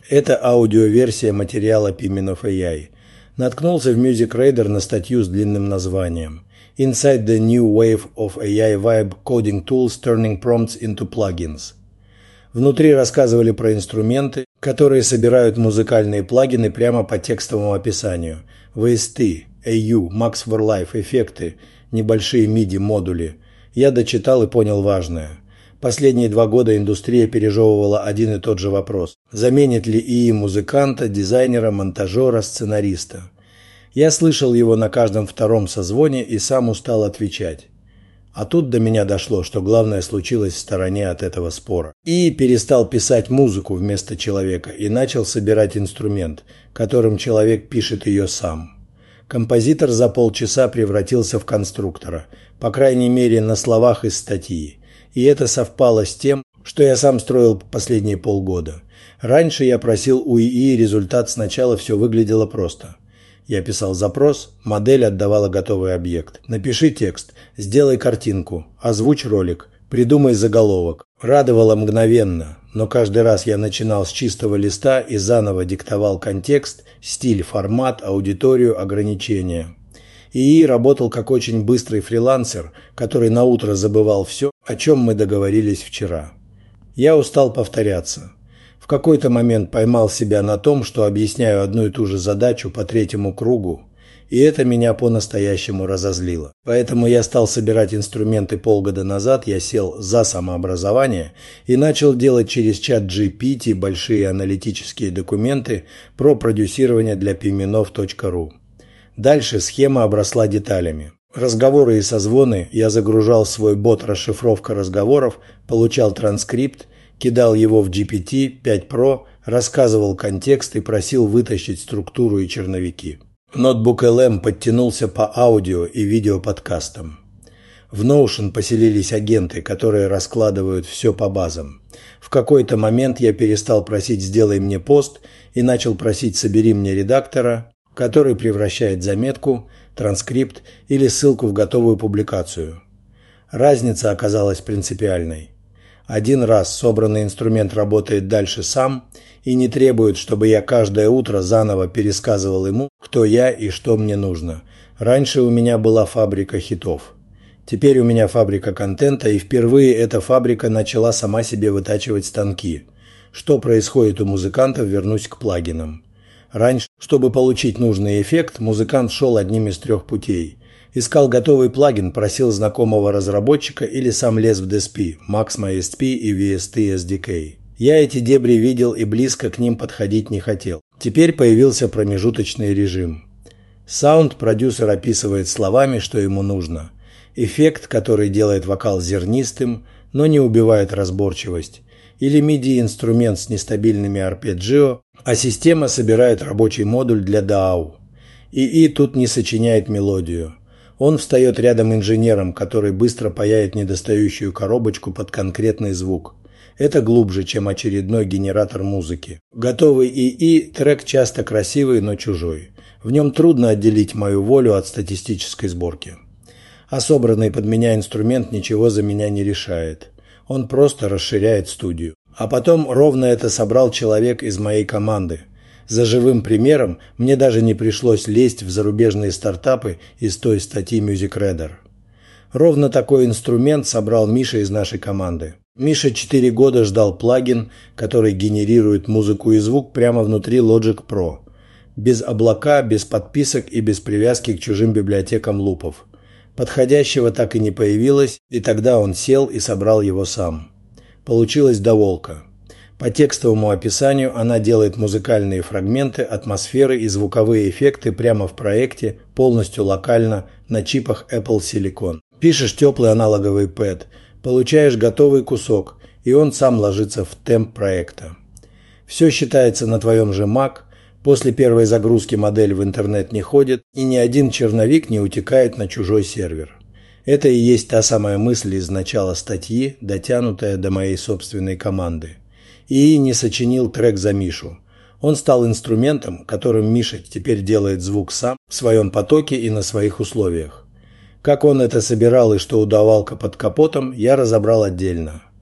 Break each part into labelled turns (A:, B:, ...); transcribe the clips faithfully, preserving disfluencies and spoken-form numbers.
A: Это аудиоверсия материала Pimenov эй ай. Наткнулся в MusicRadar на статью с длинным названием «Inside the new wave of эй ай vibe coding tools turning prompts into plugins». Внутри рассказывали про инструменты, которые собирают музыкальные плагины прямо по текстовому описанию. ви эс ти, эй ю, Max for Life, эффекты, небольшие миди-модули. Я дочитал и понял важное. Последние два года индустрия пережевывала один и тот же вопрос. Заменит ли ИИ музыканта, дизайнера, монтажера, сценариста? Я слышал его на каждом втором созвоне и сам устал отвечать. А тут до меня дошло, что главное случилось в стороне от этого спора. И перестал писать музыку вместо человека и начал собирать инструмент, которым человек пишет ее сам. Композитор за полчаса превратился в конструктора, по крайней мере на словах из статьи. И это совпало с тем, что я сам строил последние полгода. Раньше я просил у ИИ результат, сначала все выглядело просто. Я писал запрос, модель отдавала готовый объект. Напиши текст, сделай картинку, озвучь ролик, придумай заголовок. Радовало мгновенно, но каждый раз я начинал с чистого листа и заново диктовал контекст, стиль, формат, аудиторию, ограничения. ИИ работал как очень быстрый фрилансер, который наутро забывал все, о чем мы договорились вчера. Я устал повторяться. В какой-то момент поймал себя на том, что объясняю одну и ту же задачу по третьему кругу, и это меня по-настоящему разозлило. Поэтому я стал собирать инструменты полгода назад, я сел за самообразование и начал делать через чат джи пи ти большие аналитические документы про продюсирование для pimenov точка ру. Дальше схема обросла деталями. Разговоры и созвоны я загружал в свой бот расшифровка разговоров, получал транскрипт, кидал его в джи пи ти пять про, рассказывал контекст и просил вытащить структуру и черновики. Ноутбук эл эм подтянулся по аудио и видео подкастам. В Notion поселились агенты, которые раскладывают все по базам. В какой-то момент я перестал просить «сделай мне пост» и начал просить «собери мне редактора», который превращает заметку, транскрипт или ссылку в готовую публикацию. Разница оказалась принципиальной. Один раз собранный инструмент работает дальше сам и не требует, чтобы я каждое утро заново пересказывал ему, кто я и что мне нужно. Раньше у меня была фабрика хитов. Теперь у меня фабрика контента, и впервые эта фабрика начала сама себе вытачивать станки. Что происходит у музыкантов, вернусь к плагинам. Раньше, чтобы получить нужный эффект, музыкант шел одним из трех путей. Искал готовый плагин, просил знакомого разработчика или сам лез в ди эс пи, MaxMySP и ви эс ти эс ди кей. Я эти дебри видел и близко к ним подходить не хотел. Теперь появился промежуточный режим. Саунд-продюсер описывает словами, что ему нужно. Эффект, который делает вокал зернистым, но не убивает разборчивость. Или миди-инструмент с нестабильными арпеджио, а система собирает рабочий модуль для дао. ИИ тут не сочиняет мелодию. Он встает рядом инженером, который быстро паяет недостающую коробочку под конкретный звук. Это глубже, чем очередной генератор музыки. Готовый ИИ трек часто красивый, но чужой. В нем трудно отделить мою волю от статистической сборки. А собранный под меня инструмент ничего за меня не решает. Он просто расширяет студию. А потом ровно это собрал человек из моей команды. За живым примером мне даже не пришлось лезть в зарубежные стартапы из той статьи MusicRadar. Ровно такой инструмент собрал Миша из нашей команды. Миша четыре года ждал плагин, который генерирует музыку и звук прямо внутри Logic Pro. Без облака, без подписок и без привязки к чужим библиотекам лупов. Подходящего так и не появилось, и тогда он сел и собрал его сам. Получилась доволка. По текстовому описанию она делает музыкальные фрагменты, атмосферы и звуковые эффекты прямо в проекте, полностью локально, на чипах Apple Silicon. Пишешь теплый аналоговый пэд, получаешь готовый кусок, и он сам ложится в темп проекта. Все считается на твоем же Mac, после первой загрузки модель в интернет не ходит, и ни один черновик не утекает на чужой сервер. Это и есть та самая мысль из начала статьи, дотянутая до моей собственной команды. ИИ не сочинил трек за Мишу. Он стал инструментом, которым Миша теперь делает звук сам, в своем потоке и на своих условиях. Как он это собирал и что удавалка под капотом, я разобрал отдельно.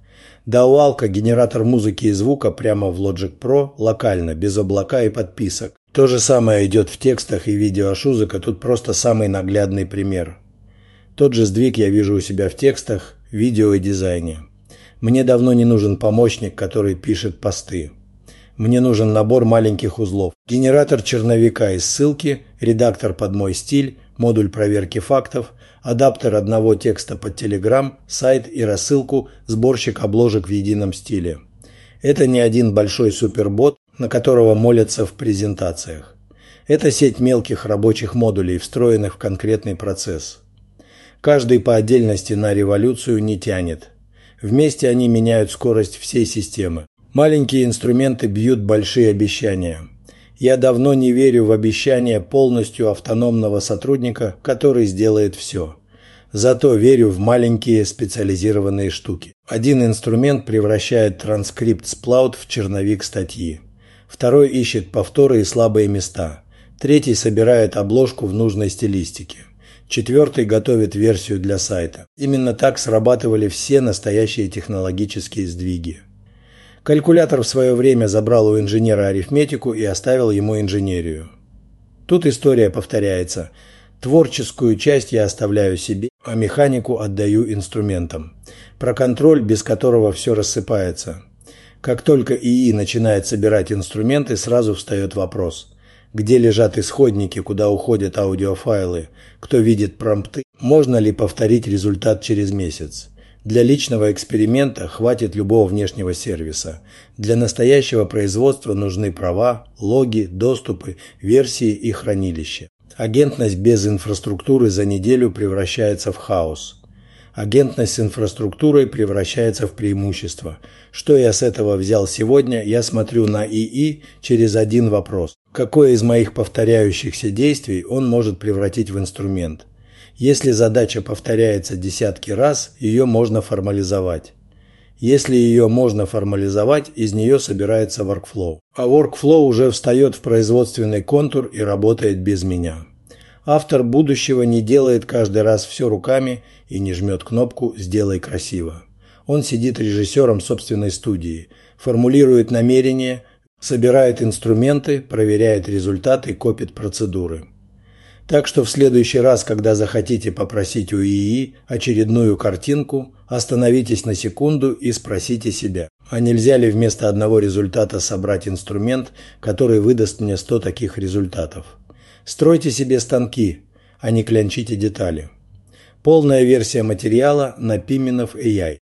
A: Дауалка – генератор музыки и звука прямо в Logic Pro, локально, без облака и подписок. То же самое идет в текстах и видео Шузыка, тут просто самый наглядный пример. Тот же сдвиг я вижу у себя в текстах, видео и дизайне. Мне давно не нужен помощник, который пишет посты. Мне нужен набор маленьких узлов. Генератор черновика и ссылки, редактор под мой стиль, модуль проверки фактов, адаптер одного текста под Telegram, сайт и рассылку, сборщик обложек в едином стиле. Это не один большой супербот, на которого молятся в презентациях. Это сеть мелких рабочих модулей, встроенных в конкретный процесс. Каждый по отдельности на революцию не тянет. Вместе они меняют скорость всей системы. Маленькие инструменты бьют большие обещания. Я давно не верю в обещание полностью автономного сотрудника, который сделает все. Зато верю в маленькие специализированные штуки. Один инструмент превращает транскрипт сплаут в черновик статьи. Второй ищет повторы и слабые места. Третий собирает обложку в нужной стилистике. Четвертый готовит версию для сайта. Именно так срабатывали все настоящие технологические сдвиги. Калькулятор в свое время забрал у инженера арифметику и оставил ему инженерию. Тут история повторяется. Творческую часть я оставляю себе, а механику отдаю инструментам. Про контроль, без которого все рассыпается. Как только ИИ начинает собирать инструменты, сразу встает вопрос. Где лежат исходники, куда уходят аудиофайлы, кто видит промпты, можно ли повторить результат через месяц. Для личного эксперимента хватит любого внешнего сервиса. Для настоящего производства нужны права, логи, доступы, версии и хранилища. Агентность без инфраструктуры за неделю превращается в хаос. Агентность с инфраструктурой превращается в преимущество. Что я с этого взял сегодня, я смотрю на ИИ через один вопрос. Какое из моих повторяющихся действий он может превратить в инструмент? Если задача повторяется десятки раз, ее можно формализовать. Если ее можно формализовать, из нее собирается workflow. А workflow уже встает в производственный контур и работает без меня. Автор будущего не делает каждый раз все руками и не жмет кнопку «Сделай красиво». Он сидит режиссером собственной студии, формулирует намерения, собирает инструменты, проверяет результаты, копит процедуры. Так что в следующий раз, когда захотите попросить у ИИ очередную картинку, остановитесь на секунду и спросите себя, а нельзя ли вместо одного результата собрать инструмент, который выдаст мне сто таких результатов. Стройте себе станки, а не клянчите детали. Полная версия материала на Piminov эй ай.